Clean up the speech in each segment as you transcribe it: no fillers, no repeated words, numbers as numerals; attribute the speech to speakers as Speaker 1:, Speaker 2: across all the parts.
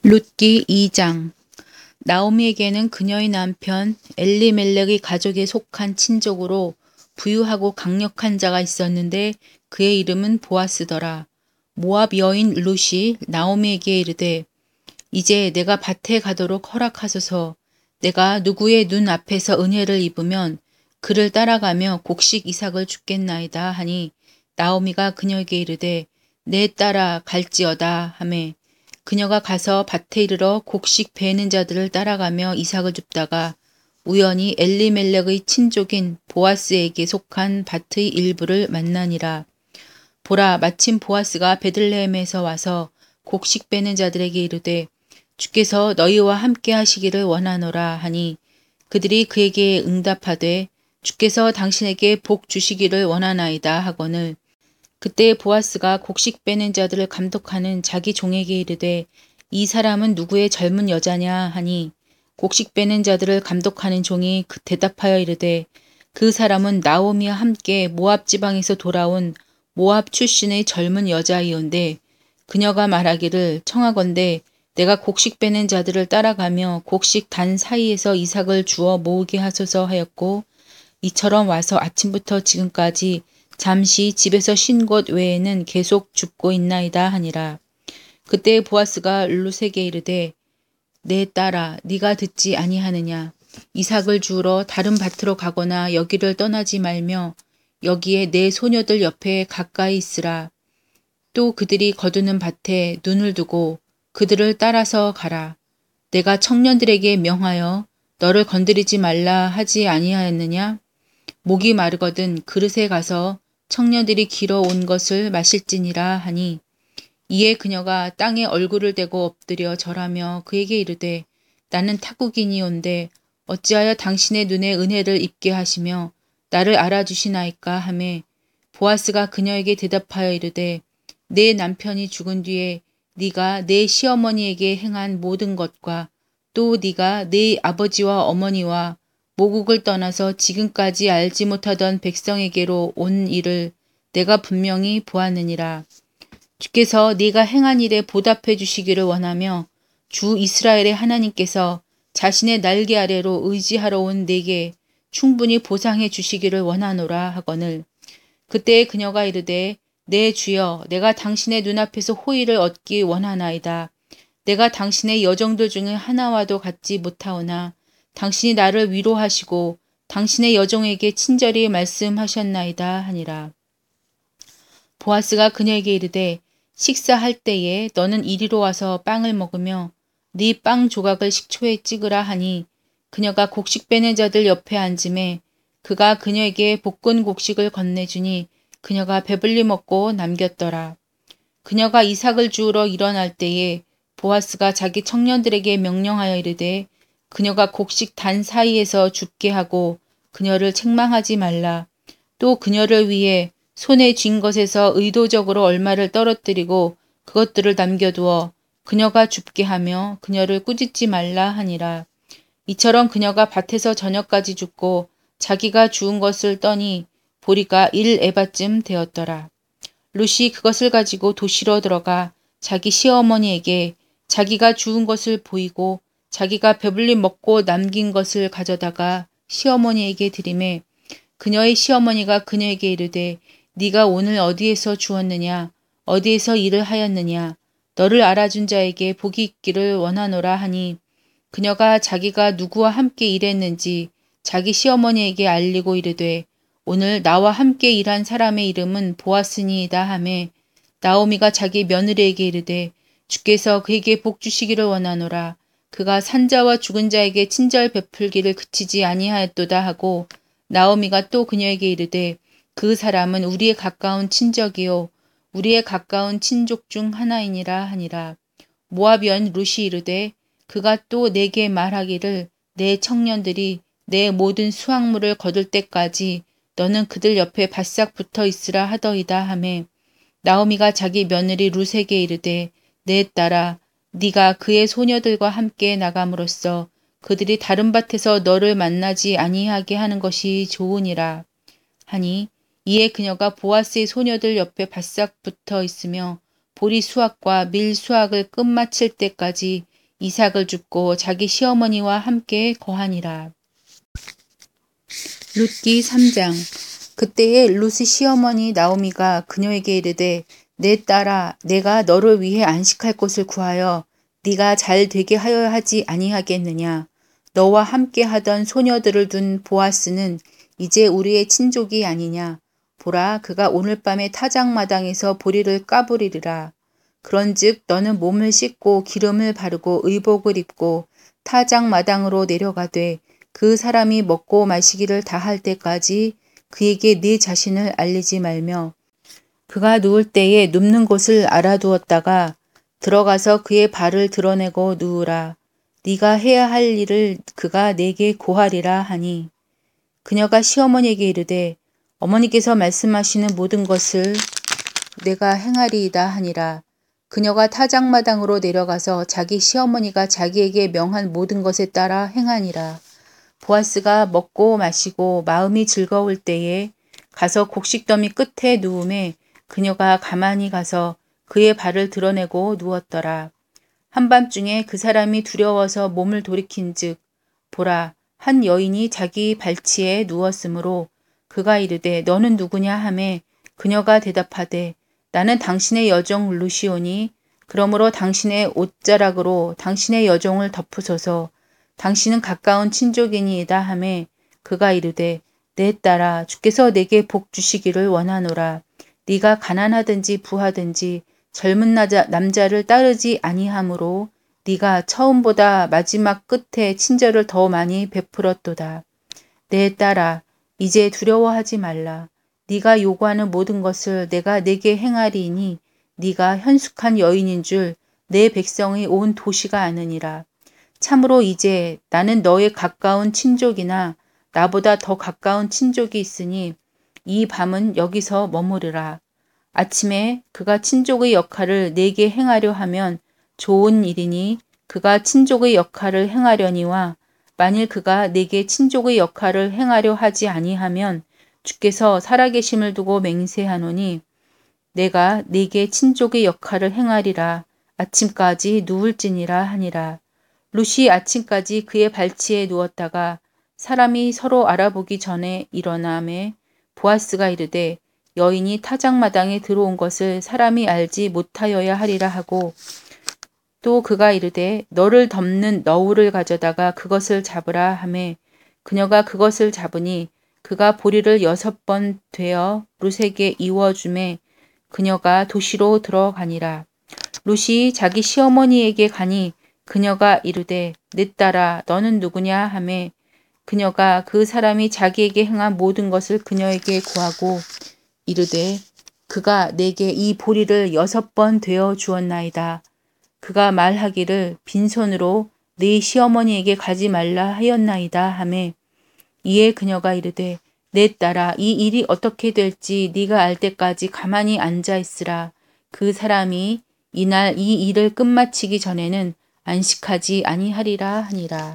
Speaker 1: 룻기 2장. 나오미에게는 그녀의 남편 엘리멜렉의 가족에 속한 친족으로 부유하고 강력한 자가 있었는데 그의 이름은 보아스더라. 모압 여인 룻이 나오미에게 이르되 이제 내가 밭에 가도록 허락하소서. 내가 누구의 눈 앞에서 은혜를 입으면 그를 따라가며 곡식 이삭을 줍겠나이다 하니 나오미가 그녀에게 이르되 내 딸아 갈지어다 하매 그녀가 가서 밭에 이르러 곡식 베는 자들을 따라가며 이삭을 줍다가 우연히 엘리멜렉의 친족인 보아스에게 속한 밭의 일부를 만나니라. 보라, 마침 보아스가 베들레헴에서 와서 곡식 베는 자들에게 이르되 주께서 너희와 함께 하시기를 원하노라 하니 그들이 그에게 응답하되 주께서 당신에게 복 주시기를 원하나이다 하거늘. 그때 보아스가 곡식 빼는 자들을 감독하는 자기 종에게 이르되 이 사람은 누구의 젊은 여자냐 하니 곡식 빼는 자들을 감독하는 종이 대답하여 이르되 그 사람은 나오미와 함께 모압 지방에서 돌아온 모압 출신의 젊은 여자이온데 그녀가 말하기를 청하건대 내가 곡식 빼는 자들을 따라가며 곡식 단 사이에서 이삭을 주어 모으게 하소서 하였고 이처럼 와서 아침부터 지금까지 잠시 집에서 쉰 곳 외에는 계속 줍고 있나이다 하니라. 그때 보아스가 룻에게 이르되 내 딸아 네가 듣지 아니하느냐. 이삭을 주우러 다른 밭으로 가거나 여기를 떠나지 말며 여기에 내 소녀들 옆에 가까이 있으라. 또 그들이 거두는 밭에 눈을 두고 그들을 따라서 가라. 내가 청년들에게 명하여 너를 건드리지 말라 하지 아니하였느냐. 목이 마르거든 그릇에 가서 청년들이 길어온 것을 마실지니라 하니 이에 그녀가 땅에 얼굴을 대고 엎드려 절하며 그에게 이르되 나는 타국인이온데 어찌하여 당신의 눈에 은혜를 입게 하시며 나를 알아주시나이까 하매 보아스가 그녀에게 대답하여 이르되 내 남편이 죽은 뒤에 네가 내 시어머니에게 행한 모든 것과 또 네가 네 아버지와 어머니와 모국을 떠나서 지금까지 알지 못하던 백성에게로 온 일을 내가 분명히 보았느니라. 주께서 네가 행한 일에 보답해 주시기를 원하며 주 이스라엘의 하나님께서 자신의 날개 아래로 의지하러 온 내게 충분히 보상해 주시기를 원하노라 하거늘. 그때 그녀가 이르되 내 주여 내가 당신의 눈앞에서 호의를 얻기 원하나이다. 내가 당신의 여종들 중에 하나와도 같지 못하오나 당신이 나를 위로하시고 당신의 여종에게 친절히 말씀하셨나이다 하니라. 보아스가 그녀에게 이르되 식사할 때에 너는 이리로 와서 빵을 먹으며 네 빵 조각을 식초에 찍으라 하니 그녀가 곡식 빼는 자들 옆에 앉음에 그가 그녀에게 볶은 곡식을 건네주니 그녀가 배불리 먹고 남겼더라. 그녀가 이삭을 주우러 일어날 때에 보아스가 자기 청년들에게 명령하여 이르되 그녀가 곡식 단 사이에서 죽게 하고 그녀를 책망하지 말라. 또 그녀를 위해 손에 쥔 것에서 의도적으로 얼마를 떨어뜨리고 그것들을 남겨두어 그녀가 죽게 하며 그녀를 꾸짖지 말라 하니라. 이처럼 그녀가 밭에서 저녁까지 죽고 자기가 주운 것을 떠니 보리가 1에바쯤 되었더라. 룻이 그것을 가지고 도시로 들어가 자기 시어머니에게 자기가 주운 것을 보이고 자기가 배불리 먹고 남긴 것을 가져다가 시어머니에게 드리매 그녀의 시어머니가 그녀에게 이르되 네가 오늘 어디에서 주었느냐 어디에서 일을 하였느냐 너를 알아준 자에게 복이 있기를 원하노라 하니 그녀가 자기가 누구와 함께 일했는지 자기 시어머니에게 알리고 이르되 오늘 나와 함께 일한 사람의 이름은 보아스니이다 하매 나오미가 자기 며느리에게 이르되 주께서 그에게 복 주시기를 원하노라. 그가 산자와 죽은 자에게 친절 베풀기를 그치지 아니하였도다 하고 나오미가 또 그녀에게 이르되 그 사람은 우리의 가까운 친적이요 우리의 가까운 친족 중 하나이니라 하니라. 모압연 룻이 이르되 그가 또 내게 말하기를 내 청년들이 내 모든 수확물을 거둘 때까지 너는 그들 옆에 바싹 붙어 있으라 하더이다 하매 나오미가 자기 며느리 룻에게 이르되 내 딸아 네가 그의 소녀들과 함께 나감으로써 그들이 다른 밭에서 너를 만나지 아니하게 하는 것이 좋으니라 하니 이에 그녀가 보아스의 소녀들 옆에 바싹 붙어 있으며 보리 수확과 밀 수확을 끝마칠 때까지 이삭을 줍고 자기 시어머니와 함께 거하니라. 룻기 3장. 그때에 룻의 시어머니 나오미가 그녀에게 이르되 내 딸아 내가 너를 위해 안식할 곳을 구하여 네가 잘 되게 하여 하지 아니하겠느냐. 너와 함께 하던 소녀들을 둔 보아스는 이제 우리의 친족이 아니냐. 보라 그가 오늘 밤에 타작마당에서 보리를 까부리리라. 그런즉 너는 몸을 씻고 기름을 바르고 의복을 입고 타작마당으로 내려가되 그 사람이 먹고 마시기를 다 할 때까지 그에게 네 자신을 알리지 말며 그가 누울 때에 눕는 곳을 알아두었다가 들어가서 그의 발을 드러내고 누우라. 네가 해야 할 일을 그가 내게 고하리라 하니 그녀가 시어머니에게 이르되 어머니께서 말씀하시는 모든 것을 내가 행하리이다 하니라. 그녀가 타작마당으로 내려가서 자기 시어머니가 자기에게 명한 모든 것에 따라 행하니라. 보아스가 먹고 마시고 마음이 즐거울 때에 가서 곡식더미 끝에 누움에 그녀가 가만히 가서 그의 발을 드러내고 누웠더라. 한밤중에 그 사람이 두려워서 몸을 돌이킨즉 보라 한 여인이 자기 발치에 누웠으므로 그가 이르되 너는 누구냐 하매 그녀가 대답하되 나는 당신의 여종 루시오니 그러므로 당신의 옷자락으로 당신의 여종을 덮으소서. 당신은 가까운 친족이니이다 하매 그가 이르되 내 딸아 주께서 내게 복 주시기를 원하노라. 네가 가난하든지 부하든지 젊은 남자를 따르지 아니하므로 네가 처음보다 마지막 끝에 친절을 더 많이 베풀었도다. 내 딸아 이제 두려워하지 말라. 네가 요구하는 모든 것을 내가 내게 행하리니 네가 현숙한 여인인 줄 내 백성의 온 도시가 아느니라. 참으로 이제 나는 너의 가까운 친족이나 나보다 더 가까운 친족이 있으니 이 밤은 여기서 머무르라. 아침에 그가 친족의 역할을 내게 행하려 하면 좋은 일이니 그가 친족의 역할을 행하려니와 만일 그가 내게 친족의 역할을 행하려 하지 아니하면 주께서 살아계심을 두고 맹세하노니 내가 네게 친족의 역할을 행하리라. 아침까지 누울지니라 하니라. 룻이 아침까지 그의 발치에 누웠다가 사람이 서로 알아보기 전에 일어나매 보아스가 이르되 여인이 타작마당에 들어온 것을 사람이 알지 못하여야 하리라 하고 또 그가 이르되 너를 덮는 너울을 가져다가 그것을 잡으라 하매 그녀가 그것을 잡으니 그가 보리를 6번 되어 룻에게 이워주매 그녀가 도시로 들어가니라. 룻이 자기 시어머니에게 가니 그녀가 이르되 내 딸아 너는 누구냐 하매 그녀가 그 사람이 자기에게 행한 모든 것을 그녀에게 고하고 이르되 그가 내게 이 보리를 6번 되어 주었나이다. 그가 말하기를 빈손으로 네 시어머니에게 가지 말라 하였나이다 하매 이에 그녀가 이르되 내 딸아 이 일이 어떻게 될지 네가 알 때까지 가만히 앉아 있으라. 그 사람이 이날 이 일을 끝마치기 전에는 안식하지 아니하리라 하니라.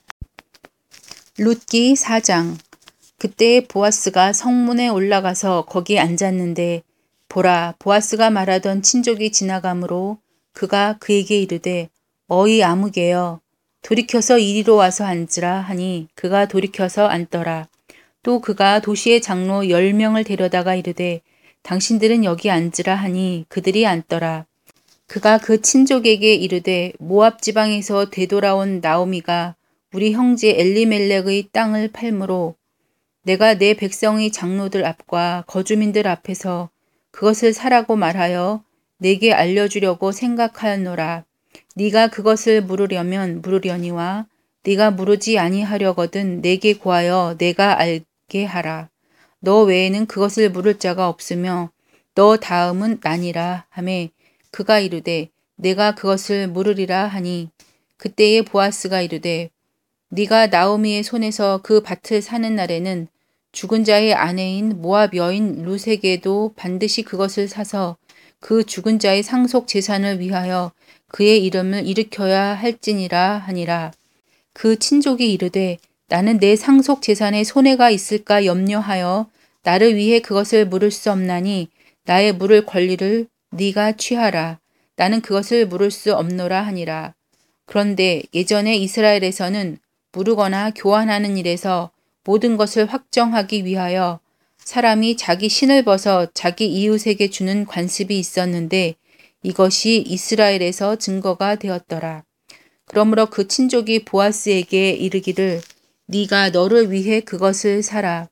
Speaker 1: 룻기 4장. 그때 보아스가 성문에 올라가서 거기 앉았는데 보라 보아스가 말하던 친족이 지나가므로 그가 그에게 이르되 어이 아무개여 돌이켜서 이리로 와서 앉으라 하니 그가 돌이켜서 앉더라. 또 그가 도시의 장로 10명을 데려다가 이르되 당신들은 여기 앉으라 하니 그들이 앉더라. 그가 그 친족에게 이르되 모압 지방에서 되돌아온 나오미가 우리 형제 엘리멜렉의 땅을 팔므로 내가 내 백성의 장로들 앞과 거주민들 앞에서 그것을 사라고 말하여 내게 알려주려고 생각하였노라. 네가 그것을 물으려면 물으려니와 네가 물으지 아니하려거든 내게 구하여 내가 알게 하라. 너 외에는 그것을 물을 자가 없으며 너 다음은 나니라 하매 그가 이르되 내가 그것을 물으리라 하니 그때에 보아스가 이르되 네가 나오미의 손에서 그 밭을 사는 날에는 죽은 자의 아내인 모압 여인 룻에게도 반드시 그것을 사서 그 죽은 자의 상속 재산을 위하여 그의 이름을 일으켜야 할지니라 하니라. 그 친족이 이르되 나는 내 상속 재산에 손해가 있을까 염려하여 나를 위해 그것을 물을 수 없나니 나의 물을 권리를 네가 취하라. 나는 그것을 물을 수 없노라 하니라. 그런데 예전에 이스라엘에서는 무르거나 교환하는 일에서 모든 것을 확정하기 위하여 사람이 자기 신을 벗어 자기 이웃에게 주는 관습이 있었는데 이것이 이스라엘에서 증거가 되었더라. 그러므로 그 친족이 보아스에게 이르기를 네가 너를 위해 그것을 사라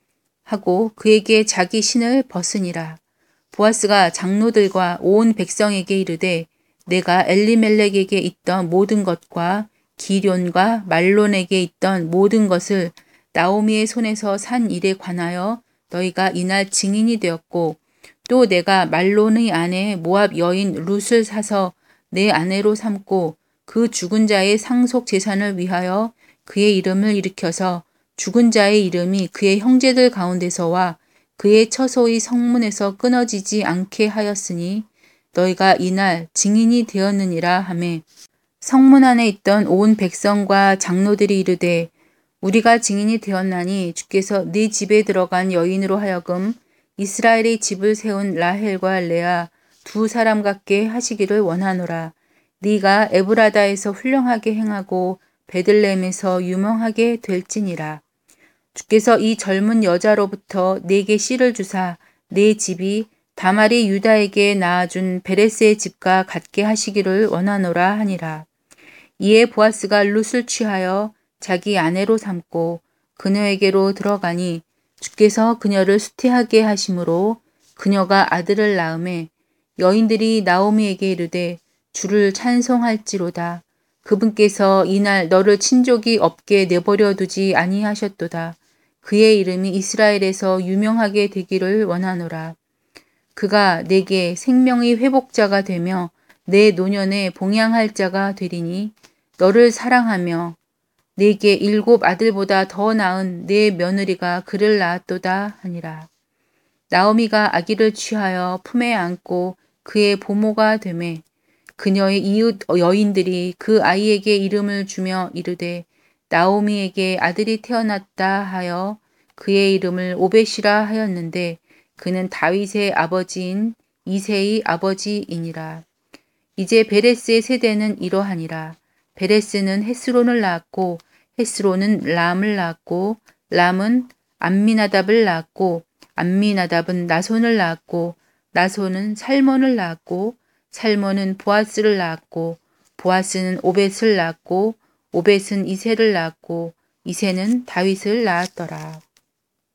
Speaker 1: 하고 그에게 자기 신을 벗으니라. 보아스가 장로들과 온 백성에게 이르되 내가 엘리멜렉에게 있던 모든 것과 기럨과 말론에게 있던 모든 것을 나오미의 손에서 산 일에 관하여 너희가 이날 증인이 되었고 또 내가 말론의 아내 모압 여인 룻을 사서 내 아내로 삼고 그 죽은 자의 상속 재산을 위하여 그의 이름을 일으켜서 죽은 자의 이름이 그의 형제들 가운데서와 그의 처소의 성문에서 끊어지지 않게 하였으니 너희가 이날 증인이 되었느니라 하매 성문 안에 있던 온 백성과 장로들이 이르되 우리가 증인이 되었나니 주께서 네 집에 들어간 여인으로 하여금 이스라엘의 집을 세운 라헬과 레아 두 사람 같게 하시기를 원하노라. 네가 에브라다에서 훌륭하게 행하고 베들레헴에서 유명하게 될지니라. 주께서 이 젊은 여자로부터 내게 씨를 주사 내 집이 다말이 유다에게 낳아준 베레스의 집과 같게 하시기를 원하노라 하니라. 이에 보아스가 룻을 취하여 자기 아내로 삼고 그녀에게로 들어가니 주께서 그녀를 수태하게 하심으로 그녀가 아들을 낳음에 여인들이 나오미에게 이르되 주를 찬송할지로다. 그분께서 이날 너를 친족이 없게 내버려 두지 아니하셨도다. 그의 이름이 이스라엘에서 유명하게 되기를 원하노라. 그가 내게 생명의 회복자가 되며 내 노년에 봉양할 자가 되리니 너를 사랑하며 내게 7 아들보다 더 나은 내 며느리가 그를 낳았도다 하니라. 나오미가 아기를 취하여 품에 안고 그의 보모가 되매 그녀의 이웃 여인들이 그 아이에게 이름을 주며 이르되 나오미에게 아들이 태어났다 하여 그의 이름을 오벳이라 하였는데 그는 다윗의 아버지인 이새의 아버지이니라. 이제 베레스의 세대는 이러하니라. 베레스는 헤스론을 낳았고 헤스론은 람을 낳았고 람은 암미나답을 낳았고 암미나답은 나손을 낳았고 나손은 살몬을 낳았고 살몬은 보아스를 낳았고 보아스는 오벳을 낳았고 오벳은 이새를 낳았고 이새는 다윗을 낳았더라.